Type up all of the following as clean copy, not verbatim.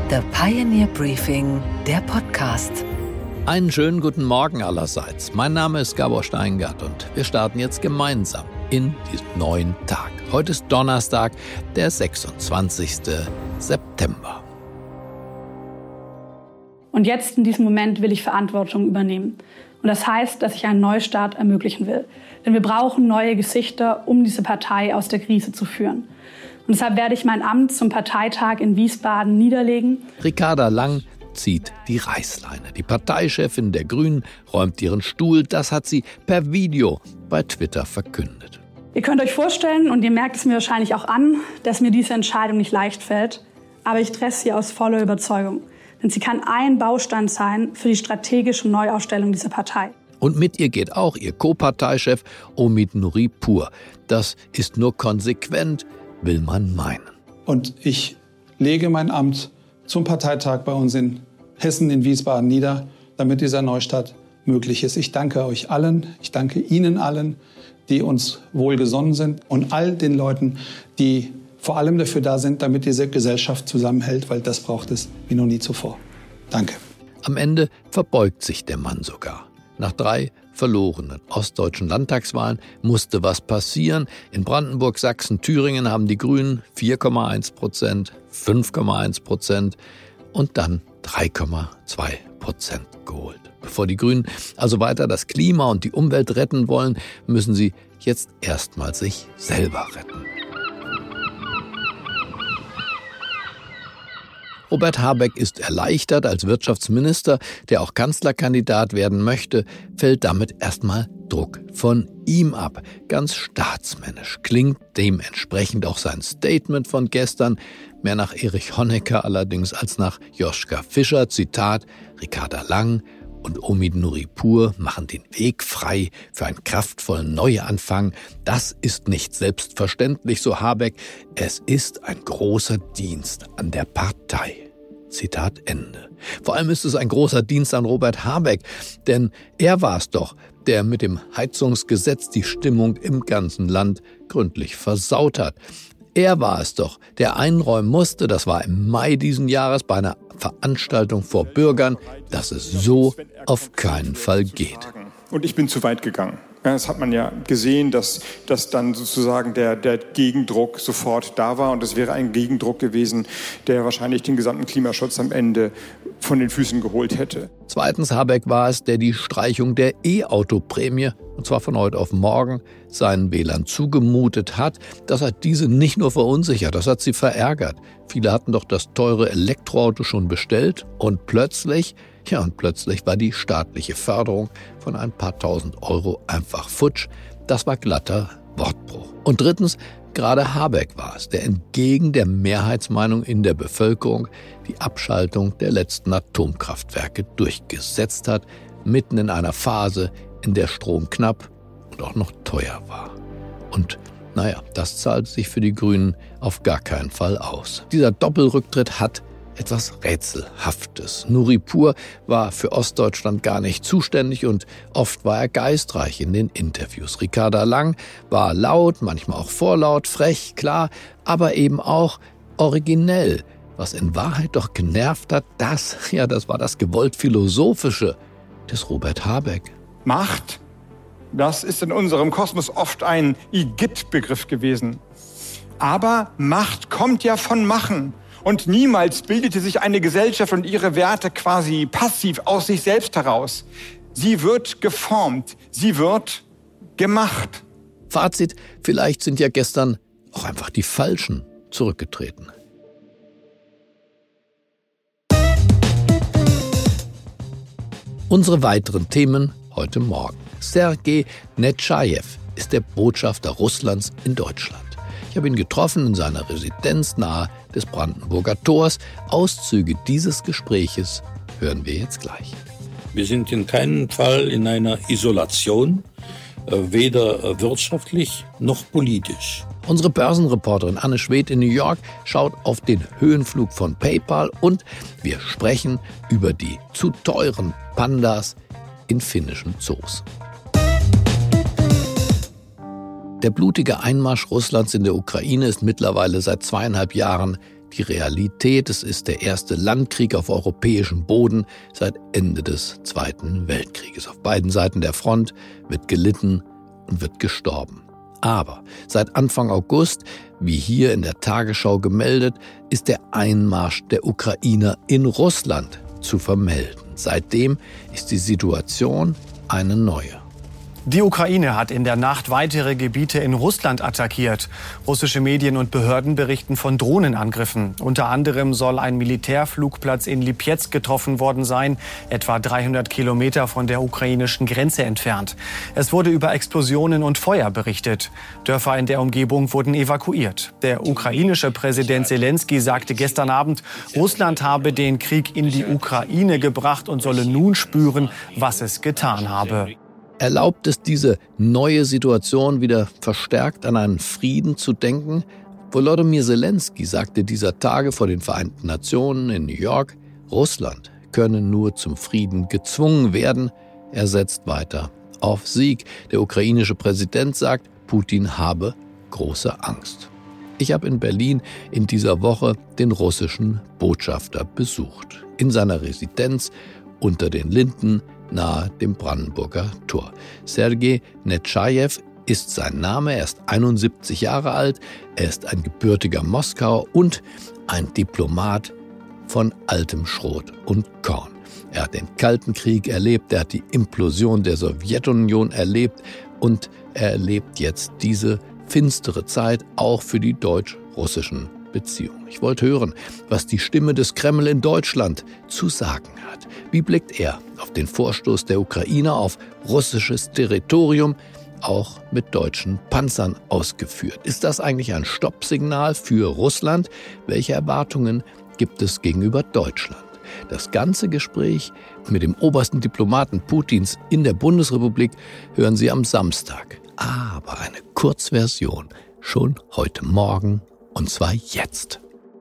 The Pioneer Briefing, der Podcast. Einen schönen guten Morgen allerseits. Mein Name ist Gabor Steingart und wir starten jetzt gemeinsam in diesen neuen Tag. Heute ist Donnerstag, der 26. September. Und jetzt in diesem Moment will ich Verantwortung übernehmen. Und das heißt, dass ich einen Neustart ermöglichen will. Denn wir brauchen neue Gesichter, um diese Partei aus der Krise zu führen. Und deshalb werde ich mein Amt zum Parteitag in Wiesbaden niederlegen. Ricarda Lang zieht die Reißleine. Die Parteichefin der Grünen räumt ihren Stuhl. Das hat sie per Video bei Twitter verkündet. Ihr könnt euch vorstellen, und ihr merkt es mir wahrscheinlich auch an, dass mir diese Entscheidung nicht leicht fällt. Aber ich treffe sie aus voller Überzeugung. Denn sie kann ein Baustein sein für die strategische Neuaufstellung dieser Partei. Und mit ihr geht auch ihr Co-Parteichef Omid Nuripur. Das ist nur konsequent, will man meinen. Und ich lege mein Amt zum Parteitag bei uns in Hessen, in Wiesbaden nieder, damit dieser Neustart möglich ist. Ich danke euch allen, ich danke Ihnen allen, die uns wohlgesonnen sind und all den Leuten, die vor allem dafür da sind, damit diese Gesellschaft zusammenhält, weil das braucht es wie noch nie zuvor. Danke. Am Ende verbeugt sich der Mann sogar. Nach 3 verlorenen ostdeutschen Landtagswahlen musste was passieren. In Brandenburg, Sachsen, Thüringen haben die Grünen 4,1%, 5,1% und dann 3,2% geholt. Bevor die Grünen also weiter das Klima und die Umwelt retten wollen, müssen sie jetzt erstmal sich selber retten. Robert Habeck ist erleichtert. Als Wirtschaftsminister, der auch Kanzlerkandidat werden möchte, fällt damit erstmal Druck von ihm ab. Ganz staatsmännisch klingt dementsprechend auch sein Statement von gestern. Mehr nach Erich Honecker allerdings als nach Joschka Fischer. Zitat: Ricarda Lang und Omid Nuripur machen den Weg frei für einen kraftvollen Neuanfang. Das ist nicht selbstverständlich, so Habeck. Es ist ein großer Dienst an der Partei. Zitat Ende. Vor allem ist es ein großer Dienst an Robert Habeck, denn er war es doch, der mit dem Heizungsgesetz die Stimmung im ganzen Land gründlich versaut hat. Er war es doch, der einräumen musste, das war im Mai diesen Jahres bei einer Veranstaltung vor Bürgern, dass es so auf keinen Fall geht. Und ich bin zu weit gegangen. Das hat man ja gesehen, dass dann sozusagen der Gegendruck sofort da war. Und es wäre ein Gegendruck gewesen, der wahrscheinlich den gesamten Klimaschutz am Ende von den Füßen geholt hätte. Zweitens, Habeck war es, der die Streichung der E-Auto-Prämie, und zwar von heute auf morgen, seinen Wählern zugemutet hat. Das hat diese nicht nur verunsichert, das hat sie verärgert. Viele hatten doch das teure Elektroauto schon bestellt und plötzlich war die staatliche Förderung von ein paar tausend Euro einfach futsch. Das war glatter Wortbruch. Und drittens, gerade Habeck war es, der entgegen der Mehrheitsmeinung in der Bevölkerung die Abschaltung der letzten Atomkraftwerke durchgesetzt hat, mitten in einer Phase, in der Strom knapp und auch noch teuer war. Und das zahlt sich für die Grünen auf gar keinen Fall aus. Dieser Doppelrücktritt hat etwas Rätselhaftes. Nuripur war für Ostdeutschland gar nicht zuständig und oft war er geistreich in den Interviews. Ricarda Lang war laut, manchmal auch vorlaut, frech, klar, aber eben auch originell. Was in Wahrheit doch genervt hat, das war das gewollt Philosophische des Robert Habeck. Macht, das ist in unserem Kosmos oft ein Igitt-Begriff gewesen. Aber Macht kommt ja von Machen. Und niemals bildete sich eine Gesellschaft und ihre Werte quasi passiv aus sich selbst heraus. Sie wird geformt, sie wird gemacht. Fazit, vielleicht sind ja gestern auch einfach die Falschen zurückgetreten. Unsere weiteren Themen heute Morgen. Sergei Netschajew ist der Botschafter Russlands in Deutschland. Ich habe ihn getroffen in seiner Residenz nahe des Brandenburger Tors. Auszüge dieses Gespräches hören wir jetzt gleich. Wir sind in keinem Fall in einer Isolation, weder wirtschaftlich noch politisch. Unsere Börsenreporterin Anne Schwedt in New York schaut auf den Höhenflug von PayPal und wir sprechen über die zu teuren Pandas in finnischen Zoos. Der blutige Einmarsch Russlands in der Ukraine ist mittlerweile seit 2,5 Jahren die Realität. Es ist der erste Landkrieg auf europäischem Boden seit Ende des Zweiten Weltkrieges. Auf beiden Seiten der Front wird gelitten und wird gestorben. Aber seit Anfang August, wie hier in der Tagesschau gemeldet, ist der Einmarsch der Ukrainer in Russland zu vermelden. Seitdem ist die Situation eine neue. Die Ukraine hat in der Nacht weitere Gebiete in Russland attackiert. Russische Medien und Behörden berichten von Drohnenangriffen. Unter anderem soll ein Militärflugplatz in Lipetsk getroffen worden sein, etwa 300 Kilometer von der ukrainischen Grenze entfernt. Es wurde über Explosionen und Feuer berichtet. Dörfer in der Umgebung wurden evakuiert. Der ukrainische Präsident Selenskyj sagte gestern Abend, Russland habe den Krieg in die Ukraine gebracht und solle nun spüren, was es getan habe. Erlaubt es diese neue Situation wieder verstärkt an einen Frieden zu denken? Volodymyr Selenskyj sagte dieser Tage vor den Vereinten Nationen in New York, Russland könne nur zum Frieden gezwungen werden. Er setzt weiter auf Sieg. Der ukrainische Präsident sagt, Putin habe große Angst. Ich habe in Berlin in dieser Woche den russischen Botschafter besucht. In seiner Residenz unter den Linden nahe dem Brandenburger Tor. Sergei Netschajew ist sein Name, er ist 71 Jahre alt, er ist ein gebürtiger Moskauer und ein Diplomat von altem Schrot und Korn. Er hat den Kalten Krieg erlebt, er hat die Implosion der Sowjetunion erlebt und er erlebt jetzt diese finstere Zeit auch für die deutsch-russischen Beziehungen. Ich wollte hören, was die Stimme des Kreml in Deutschland zu sagen hat. Wie blickt er auf den Vorstoß der Ukrainer auf russisches Territorium, auch mit deutschen Panzern ausgeführt? Ist das eigentlich ein Stoppsignal für Russland? Welche Erwartungen gibt es gegenüber Deutschland? Das ganze Gespräch mit dem obersten Diplomaten Putins in der Bundesrepublik hören Sie am Samstag. Aber eine Kurzversion schon heute Morgen, und zwar jetzt.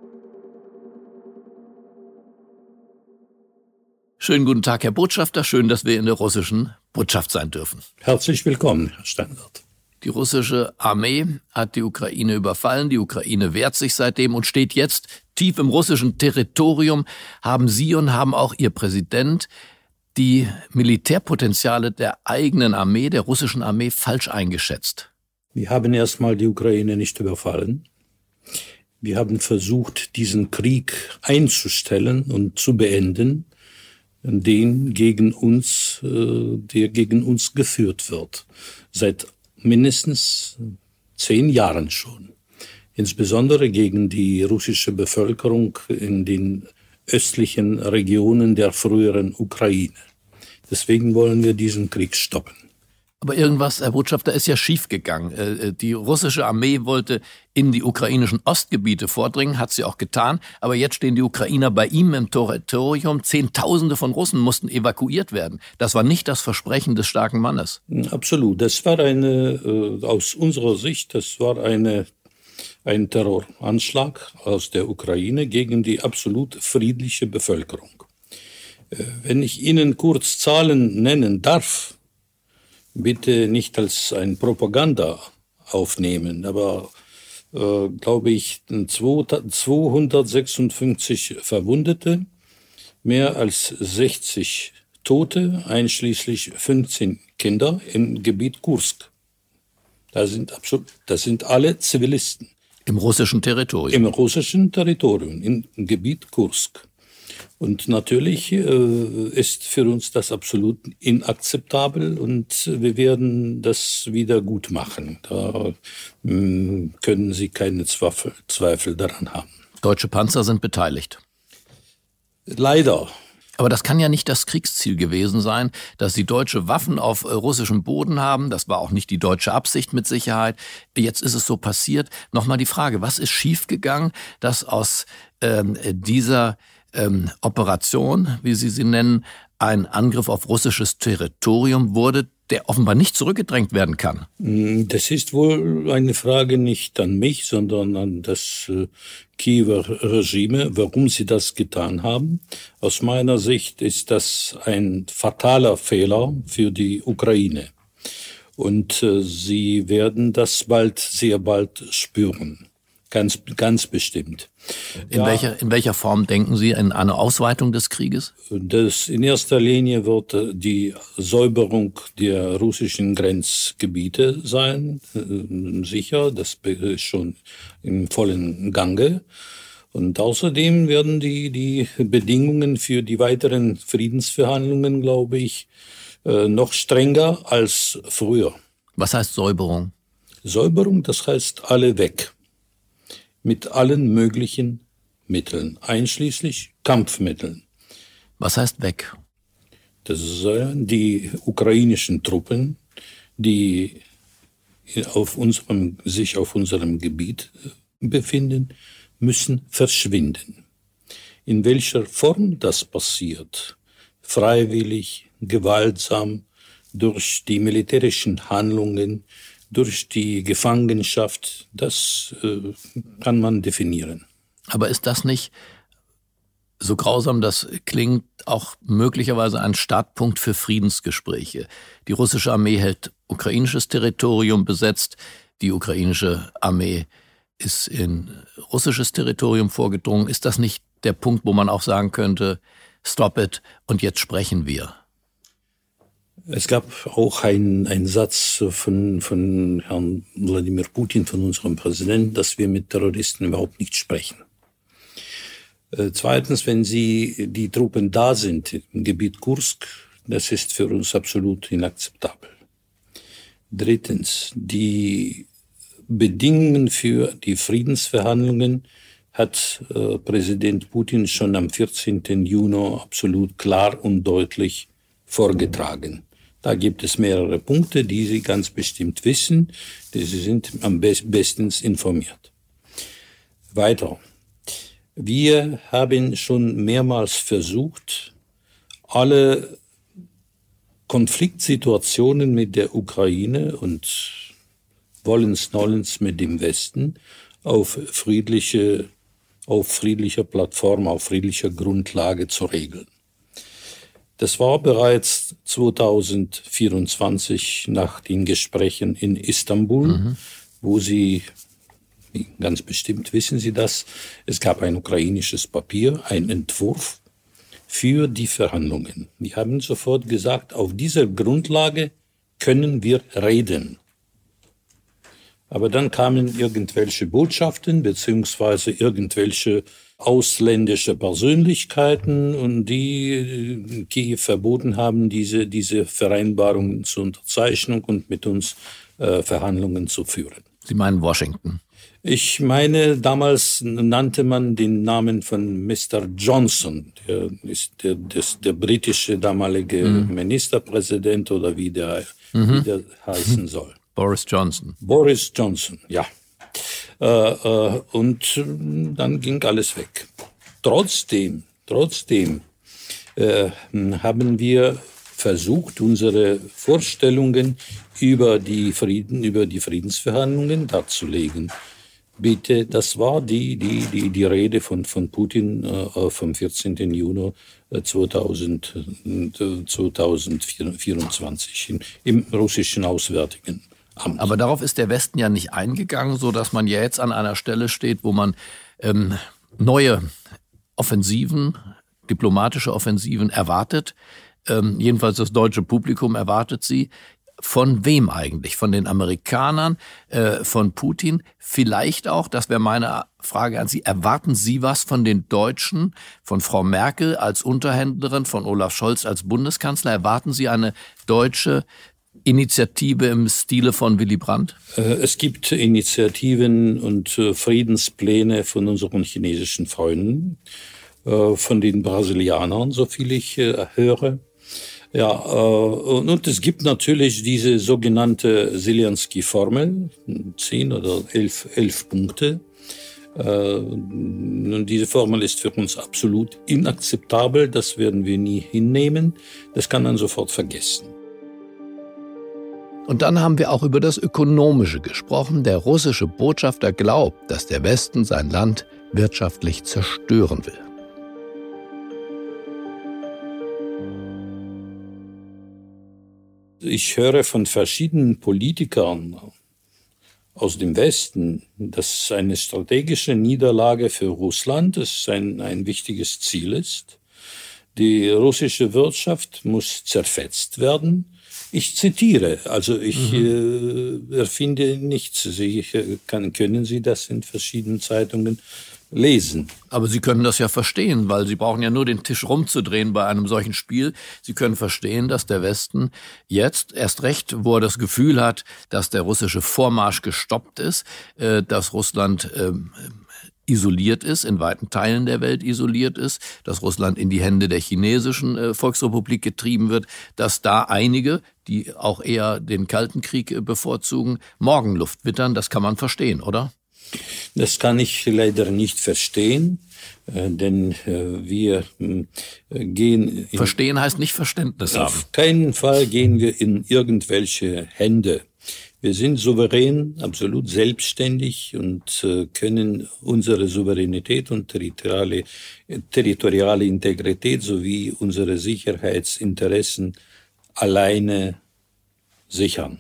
Schönen guten Tag, Herr Botschafter. Schön, dass wir in der russischen Botschaft sein dürfen. Herzlich willkommen, Herr Steinert. Die russische Armee hat die Ukraine überfallen. Die Ukraine wehrt sich seitdem und steht jetzt tief im russischen Territorium. Haben Sie und haben auch Ihr Präsident die Militärpotenziale der eigenen Armee, der russischen Armee, falsch eingeschätzt? Wir haben erstmal die Ukraine nicht überfallen. Wir haben versucht, diesen Krieg einzustellen und zu beenden, der gegen uns geführt wird. Seit mindestens 10 Jahren schon. Insbesondere gegen die russische Bevölkerung in den östlichen Regionen der früheren Ukraine. Deswegen wollen wir diesen Krieg stoppen. Aber irgendwas, Herr Botschafter, ist ja schiefgegangen. Die russische Armee wollte in die ukrainischen Ostgebiete vordringen, hat sie auch getan. Aber jetzt stehen die Ukrainer bei ihm im Territorium. Zehntausende von Russen mussten evakuiert werden. Das war nicht das Versprechen des starken Mannes. Absolut. Das war aus unserer Sicht, ein Terroranschlag aus der Ukraine gegen die absolut friedliche Bevölkerung. Wenn ich Ihnen kurz Zahlen nennen darf, bitte nicht als ein Propaganda aufnehmen, aber glaube ich 256 Verwundete, mehr als 60 Tote, einschließlich 15 Kinder im Gebiet Kursk. Das sind alle Zivilisten. Im russischen Territorium? Im russischen Territorium, im Gebiet Kursk. Und natürlich ist für uns das absolut inakzeptabel und wir werden das wieder gut machen. Da können Sie keine Zweifel daran haben. Deutsche Panzer sind beteiligt. Leider. Aber das kann ja nicht das Kriegsziel gewesen sein, dass sie deutsche Waffen auf russischem Boden haben. Das war auch nicht die deutsche Absicht mit Sicherheit. Jetzt ist es so passiert. Nochmal die Frage, was ist schiefgegangen, dass aus dieser Operation, wie Sie sie nennen, ein Angriff auf russisches Territorium wurde, der offenbar nicht zurückgedrängt werden kann? Das ist wohl eine Frage nicht an mich, sondern an das Kiewer Regime, warum sie das getan haben. Aus meiner Sicht ist das ein fataler Fehler für die Ukraine. Und sie werden das sehr bald spüren. Ganz bestimmt. In welcher Form denken Sie an eine Ausweitung des Krieges? In erster Linie wird die Säuberung der russischen Grenzgebiete sein, sicher. Das ist schon im vollen Gange. Und außerdem werden die Bedingungen für die weiteren Friedensverhandlungen, glaube ich, noch strenger als früher. Was heißt Säuberung? Säuberung, das heißt alle weg. Mit allen möglichen Mitteln, einschließlich Kampfmitteln. Was heißt weg? Das sind die ukrainischen Truppen, die sich auf unserem Gebiet befinden, müssen verschwinden. In welcher Form das passiert, freiwillig, gewaltsam, durch die militärischen Handlungen, durch die Gefangenschaft, das kann man definieren. Aber ist das nicht, so grausam das klingt, auch möglicherweise ein Startpunkt für Friedensgespräche? Die russische Armee hält ukrainisches Territorium besetzt, die ukrainische Armee ist in russisches Territorium vorgedrungen. Ist das nicht der Punkt, wo man auch sagen könnte, stop it und jetzt sprechen wir? Es gab auch einen Satz von Herrn Wladimir Putin, von unserem Präsidenten, dass wir mit Terroristen überhaupt nicht sprechen. Zweitens, wenn die Truppen da sind im Gebiet Kursk, das ist für uns absolut inakzeptabel. Drittens, die Bedingungen für die Friedensverhandlungen hat Präsident Putin schon am 14. Juni absolut klar und deutlich vorgetragen. Da gibt es mehrere Punkte, die Sie ganz bestimmt wissen. Sie sind am bestens informiert. Weiter. Wir haben schon mehrmals versucht, alle Konfliktsituationen mit der Ukraine und Wollens-Nollens mit dem Westen auf friedlicher Plattform, auf friedlicher Grundlage zu regeln. Das war bereits 2024 nach den Gesprächen in Istanbul, wo Sie, ganz bestimmt wissen Sie das, es gab ein ukrainisches Papier, ein Entwurf für die Verhandlungen. Die haben sofort gesagt, auf dieser Grundlage können wir reden. Aber dann kamen irgendwelche Botschaften beziehungsweise irgendwelche ausländische Persönlichkeiten und die Kiew verboten haben, diese Vereinbarungen zur Unterzeichnung und mit uns Verhandlungen zu führen. Sie meinen Washington? Ich meine, damals nannte man den Namen von Mr. Johnson, der ist der britische damalige Ministerpräsident oder wie der heißen soll. Boris Johnson. Boris Johnson, ja. Und dann ging alles weg. Trotzdem haben wir versucht, unsere Vorstellungen über die Friedensverhandlungen darzulegen. Bitte, das war die Rede von Putin vom 14. Juni 2024 im russischen Auswärtigen Amt. Aber darauf ist der Westen ja nicht eingegangen, so dass man ja jetzt an einer Stelle steht, wo man neue Offensiven, diplomatische Offensiven erwartet. Jedenfalls das deutsche Publikum erwartet sie. Von wem eigentlich? Von den Amerikanern, von Putin? Vielleicht auch, das wäre meine Frage an Sie, erwarten Sie was von den Deutschen, von Frau Merkel als Unterhändlerin, von Olaf Scholz als Bundeskanzler? Erwarten Sie eine deutsche Initiative im Stile von Willy Brandt? Es gibt Initiativen und Friedenspläne von unseren chinesischen Freunden, von den Brasilianern, so viel ich höre. Ja, und es gibt natürlich diese sogenannte Zelensky-Formel, 10 oder 11 Punkte. Und diese Formel ist für uns absolut inakzeptabel, das werden wir nie hinnehmen, das kann man sofort vergessen. Und dann haben wir auch über das Ökonomische gesprochen. Der russische Botschafter glaubt, dass der Westen sein Land wirtschaftlich zerstören will. Ich höre von verschiedenen Politikern, aus dem Westen, dass eine strategische Niederlage für Russland ein wichtiges Ziel ist. Die russische Wirtschaft muss zerfetzt werden. Ich zitiere, also ich erfinde nichts. Können Sie das in verschiedenen Zeitungen lesen? Aber Sie können das ja verstehen, weil Sie brauchen ja nur den Tisch rumzudrehen bei einem solchen Spiel. Sie können verstehen, dass der Westen jetzt, erst recht, wo er das Gefühl hat, dass der russische Vormarsch gestoppt ist, dass Russland isoliert ist, in weiten Teilen der Welt isoliert ist, dass Russland in die Hände der chinesischen Volksrepublik getrieben wird, dass da einige, die auch eher den Kalten Krieg bevorzugen, Morgenluft wittern. Das kann man verstehen, oder? Das kann ich leider nicht verstehen, denn wir gehen... Verstehen heißt nicht Verständnis haben. Auf keinen Fall gehen wir in irgendwelche Hände. Wir sind souverän, absolut selbstständig und können unsere Souveränität und territoriale Integrität sowie unsere Sicherheitsinteressen alleine sichern.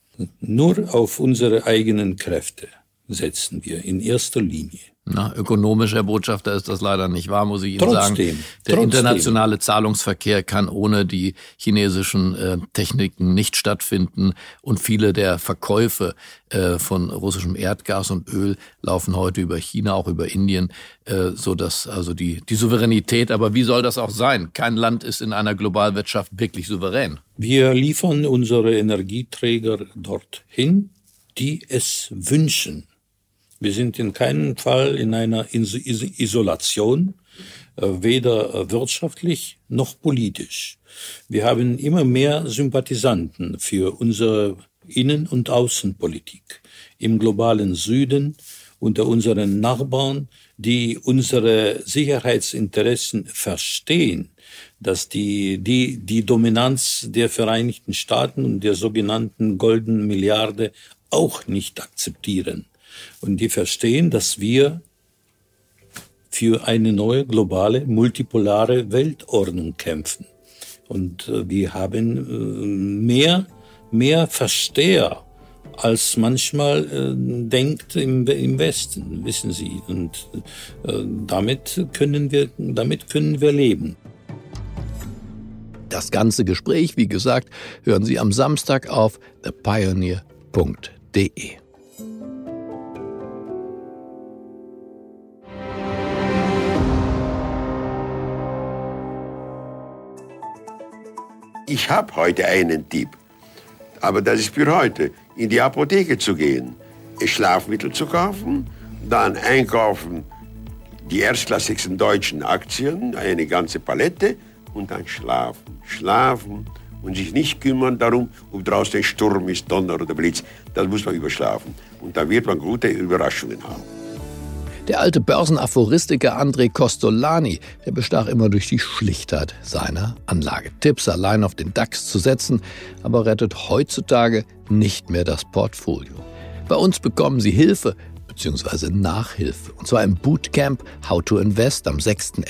Nur auf unsere eigenen Kräfte setzen wir in erster Linie. Na, ökonomisch, Herr Botschafter, ist das leider nicht wahr, muss ich Ihnen sagen. Der internationale Zahlungsverkehr kann ohne die chinesischen Techniken nicht stattfinden und viele der Verkäufe von russischem Erdgas und Öl laufen heute über China, auch über Indien, so dass also die Souveränität, aber wie soll das auch sein? Kein Land ist in einer Globalwirtschaft wirklich souverän. Wir liefern unsere Energieträger dorthin, die es wünschen. Wir sind in keinem Fall in einer Isolation, weder wirtschaftlich noch politisch. Wir haben immer mehr Sympathisanten für unsere Innen- und Außenpolitik im globalen Süden, unter unseren Nachbarn, die unsere Sicherheitsinteressen verstehen, dass die Dominanz der Vereinigten Staaten und der sogenannten Goldenen Milliarde auch nicht akzeptieren. Und die verstehen, dass wir für eine neue globale, multipolare Weltordnung kämpfen. Und wir haben mehr Versteher, als manchmal denkt im Westen, wissen Sie. Und damit können wir leben. Das ganze Gespräch, wie gesagt, hören Sie am Samstag auf thepioneer.de. Ich habe heute einen Tipp, aber das ist für heute, in die Apotheke zu gehen, Schlafmittel zu kaufen, dann einkaufen die erstklassigsten deutschen Aktien, eine ganze Palette und dann schlafen und sich nicht kümmern darum, ob draußen ein Sturm ist, Donner oder Blitz. Das muss man überschlafen und da wird man gute Überraschungen haben. Der alte Börsenaphoristiker André Costolani, der bestach immer durch die Schlichtheit seiner Anlagetipps, allein auf den DAX zu setzen, aber rettet heutzutage nicht mehr das Portfolio. Bei uns bekommen Sie Hilfe bzw. Nachhilfe, und zwar im Bootcamp How to Invest am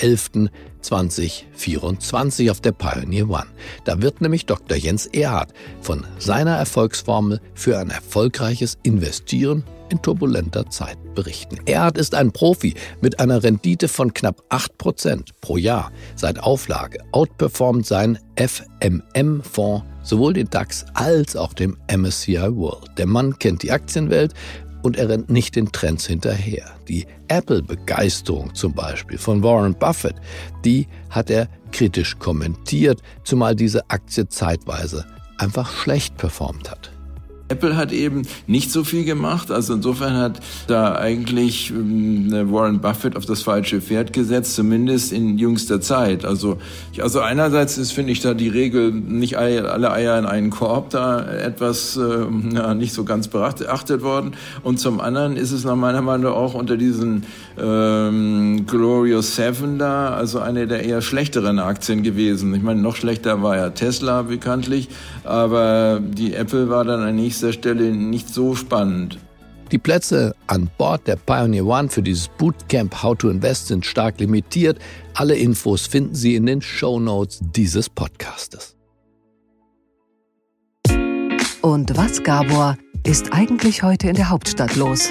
6.11.2024 auf der Pioneer One. Da wird nämlich Dr. Jens Erhardt von seiner Erfolgsformel für ein erfolgreiches Investieren in turbulenter Zeit berichten. Erhardt ist ein Profi mit einer Rendite von knapp 8% pro Jahr. Seit Auflage outperformt sein FMM-Fonds sowohl den DAX als auch dem MSCI World. Der Mann kennt die Aktienwelt und er rennt nicht den Trends hinterher. Die Apple-Begeisterung zum Beispiel von Warren Buffett, die hat er kritisch kommentiert, zumal diese Aktie zeitweise einfach schlecht performt hat. Apple hat eben nicht so viel gemacht, also insofern hat da eigentlich Warren Buffett auf das falsche Pferd gesetzt, zumindest in jüngster Zeit. Also einerseits finde ich da die Regel, nicht alle Eier in einen Korb, da etwas nicht so ganz beachtet worden. Und zum anderen ist es nach meiner Meinung auch unter diesen Glorious 7 da, also eine der eher schlechteren Aktien gewesen. Ich meine, noch schlechter war ja Tesla bekanntlich, aber die Apple war dann an nächster Stelle nicht so spannend. Die Plätze an Bord der Pioneer One für dieses Bootcamp How to Invest sind stark limitiert. Alle Infos finden Sie in den Shownotes dieses Podcastes. Und was, Gabor? ist eigentlich heute in der Hauptstadt los?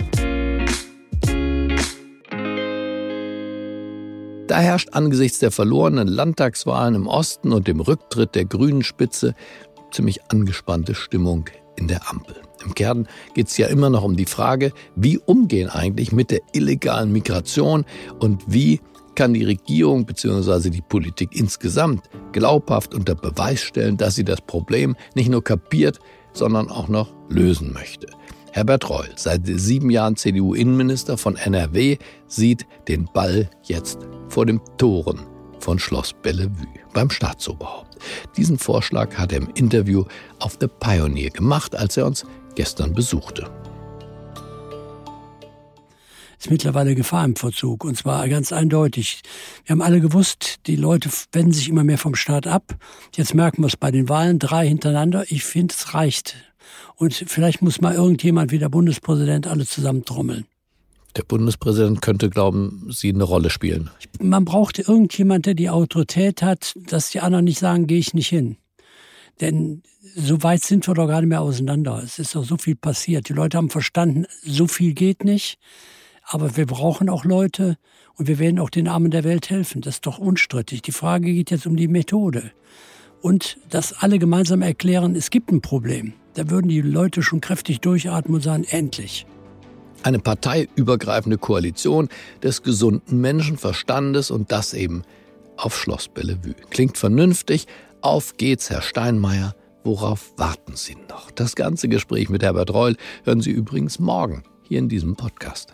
Da herrscht angesichts der verlorenen Landtagswahlen im Osten und dem Rücktritt der grünen Spitze ziemlich angespannte Stimmung in der Ampel. Im Kern geht es ja immer noch um die Frage, wie umgehen eigentlich mit der illegalen Migration und wie kann die Regierung bzw. die Politik insgesamt glaubhaft unter Beweis stellen, dass sie das Problem nicht nur kapiert, sondern auch noch lösen möchte. Herbert Reul, seit 7 Jahren CDU-Innenminister von NRW, sieht den Ball jetzt vor den Toren von Schloss Bellevue beim Staatsoberhaupt. Diesen Vorschlag hat er im Interview auf The Pioneer gemacht, als er uns gestern besuchte. Ist mittlerweile Gefahr im Verzug, und zwar ganz eindeutig. Wir haben alle gewusst, die Leute wenden sich immer mehr vom Staat ab. Jetzt merken wir es bei den Wahlen, 3 hintereinander. Ich finde, es reicht. Und vielleicht muss mal irgendjemand wie der Bundespräsident alle zusammentrommeln. Der Bundespräsident könnte, glauben Sie, eine Rolle spielen? Man braucht irgendjemand, der die Autorität hat, dass die anderen nicht sagen, gehe ich nicht hin. Denn so weit sind wir doch gar nicht mehr auseinander. Es ist doch so viel passiert. Die Leute haben verstanden, so viel geht nicht. Aber wir brauchen auch Leute und wir werden auch den Armen der Welt helfen. Das ist doch unstrittig. Die Frage geht jetzt um die Methode. Und dass alle gemeinsam erklären, es gibt ein Problem. Da würden die Leute schon kräftig durchatmen und sagen, endlich. Eine parteiübergreifende Koalition des gesunden Menschenverstandes und das eben auf Schloss Bellevue. Klingt vernünftig. Auf geht's, Herr Steinmeier. Worauf warten Sie noch? Das ganze Gespräch mit Herbert Reul hören Sie übrigens morgen hier in diesem Podcast.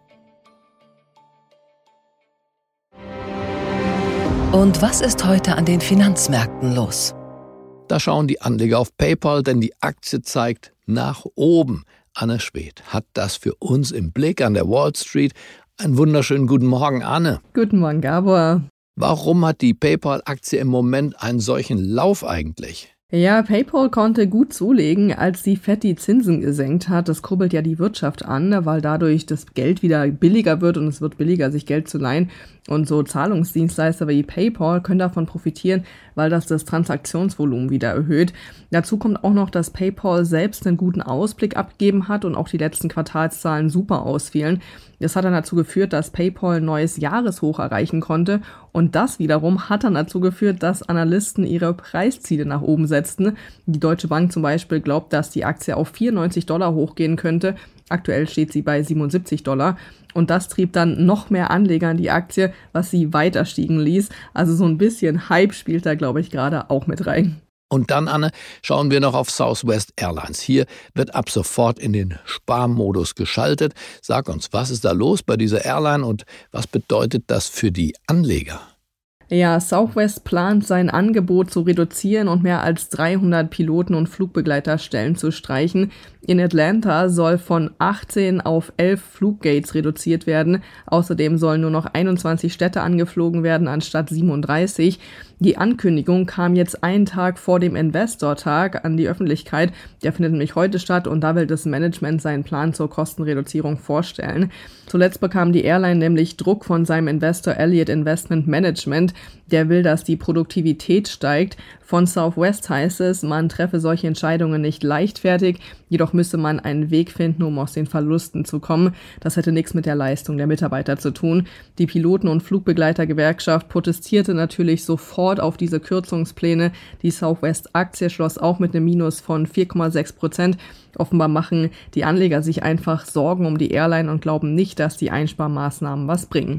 Und was ist heute an den Finanzmärkten los? Da schauen die Anleger auf PayPal, denn die Aktie zeigt nach oben. Anne Schwedt hat das für uns im Blick an der Wall Street. Einen wunderschönen guten Morgen, Anne. Guten Morgen, Gabor. Warum hat die PayPal-Aktie im Moment einen solchen Lauf eigentlich? Ja, PayPal konnte gut zulegen, als die Fed die Zinsen gesenkt hat. Das kurbelt ja die Wirtschaft an, weil dadurch das Geld wieder billiger wird und es wird billiger, sich Geld zu leihen. Und so Zahlungsdienstleister wie PayPal können davon profitieren, weil das Transaktionsvolumen wieder erhöht. Dazu kommt auch noch, dass PayPal selbst einen guten Ausblick abgegeben hat und auch die letzten Quartalszahlen super ausfielen. Das hat dann dazu geführt, dass PayPal ein neues Jahreshoch erreichen konnte. Und das wiederum hat dann dazu geführt, dass Analysten ihre Preisziele nach oben setzten. Die Deutsche Bank zum Beispiel glaubt, dass die Aktie auf $94 hochgehen könnte. Aktuell steht sie bei $77. Und das trieb dann noch mehr Anleger in die Aktie, was sie weiter stiegen ließ. Also so ein bisschen Hype spielt da, glaube ich, gerade auch mit rein. Und dann, Anne, schauen wir noch auf Southwest Airlines. Hier wird ab sofort in den Sparmodus geschaltet. Sag uns, was ist da los bei dieser Airline und was bedeutet das für die Anleger? Ja, Southwest plant, sein Angebot zu reduzieren und mehr als 300 Piloten- und Flugbegleiterstellen zu streichen. In Atlanta soll von 18 auf 11 Fluggates reduziert werden. Außerdem sollen nur noch 21 Städte angeflogen werden, anstatt 37. Die Ankündigung kam jetzt einen Tag vor dem Investor-Tag an die Öffentlichkeit. Der findet nämlich heute statt und da will das Management seinen Plan zur Kostenreduzierung vorstellen. Zuletzt bekam die Airline nämlich Druck von seinem Investor Elliott Investment Management. Der will, dass die Produktivität steigt. Von Southwest heißt es, man treffe solche Entscheidungen nicht leichtfertig, jedoch müsse man einen Weg finden, um aus den Verlusten zu kommen. Das hätte nichts mit der Leistung der Mitarbeiter zu tun. Die Piloten- und Flugbegleitergewerkschaft protestierte natürlich sofort auf diese Kürzungspläne. Die Southwest-Aktie schloss auch mit einem Minus von 4,6%. Offenbar machen die Anleger sich einfach Sorgen um die Airline und glauben nicht, dass die Einsparmaßnahmen was bringen.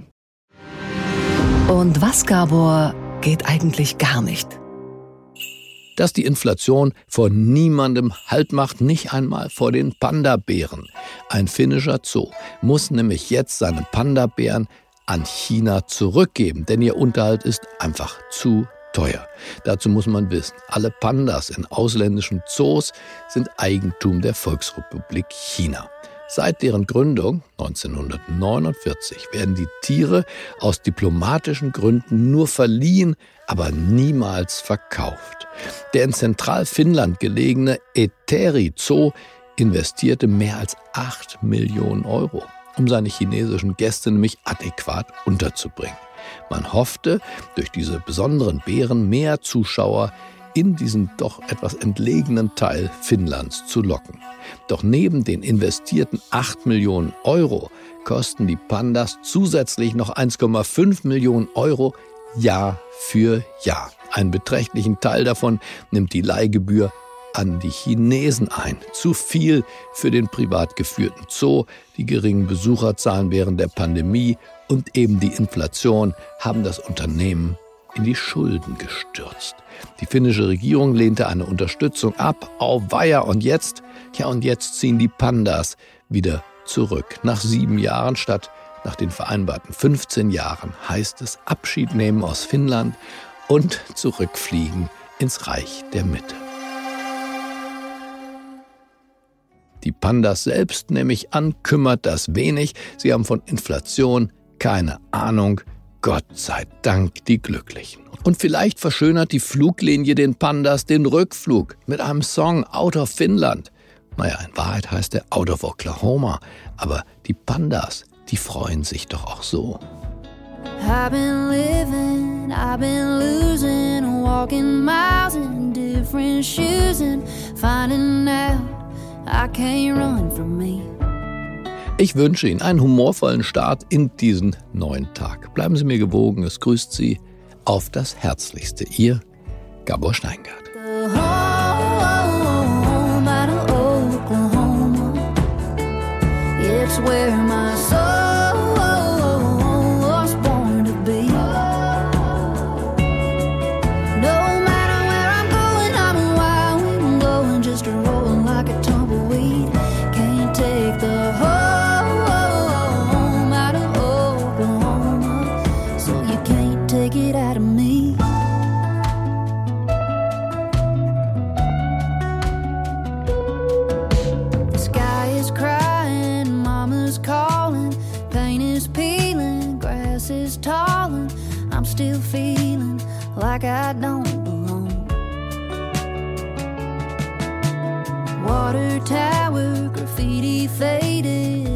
Und was, Gabor, geht eigentlich gar nicht? Dass die Inflation vor niemandem Halt macht, nicht einmal vor den Panda-Bären. Ein finnischer Zoo muss nämlich jetzt seine Panda-Bären an China zurückgeben, denn ihr Unterhalt ist einfach zu teuer. Dazu muss man wissen, alle Pandas in ausländischen Zoos sind Eigentum der Volksrepublik China. Seit deren Gründung 1949 werden die Tiere aus diplomatischen Gründen nur verliehen, aber niemals verkauft. Der in Zentralfinnland gelegene Eteri Zoo investierte mehr als 8 Millionen Euro, um seine chinesischen Gäste nämlich adäquat unterzubringen. Man hoffte, durch diese besonderen Bären mehr Zuschauer in diesen doch etwas entlegenen Teil Finnlands zu locken. Doch neben den investierten 8 Millionen Euro kosten die Pandas zusätzlich noch 1,5 Millionen Euro Jahr für Jahr. Einen beträchtlichen Teil davon nimmt die Leihgebühr an die Chinesen ein. Zu viel für den privat geführten Zoo. Die geringen Besucherzahlen während der Pandemie und eben die Inflation haben das Unternehmen in die Schulden gestürzt. Die finnische Regierung lehnte eine Unterstützung ab. Auweia, und jetzt ziehen die Pandas wieder zurück. Nach 7 Jahren statt nach den vereinbarten 15 Jahren heißt es Abschied nehmen aus Finnland und zurückfliegen ins Reich der Mitte. Die Pandas selbst, nehme ich an, kümmert das wenig. Sie haben von Inflation keine Ahnung. Gott sei Dank die Glücklichen. Und vielleicht verschönert die Fluglinie den Pandas den Rückflug mit einem Song Out of Finnland. Naja, in Wahrheit heißt er Out of Oklahoma. Aber die Pandas, die freuen sich doch auch so. I've been living, I've been losing, walking miles in different shoes and finding out I can't run from me. Ich wünsche Ihnen einen humorvollen Start in diesen neuen Tag. Bleiben Sie mir gewogen, es grüßt Sie auf das Herzlichste. Ihr Gabor Steingart. It's where my soul was born to be. No matter where I'm going, I'm a wild wind blowing, just rolling like a tumbleweed. Can't take the home out of Oklahoma, so you can't take it out of me. The sky is crying, mama's calling, pain is peeling, grass is tall, and I'm still feeling like I don't belong. Water tower, graffiti faded,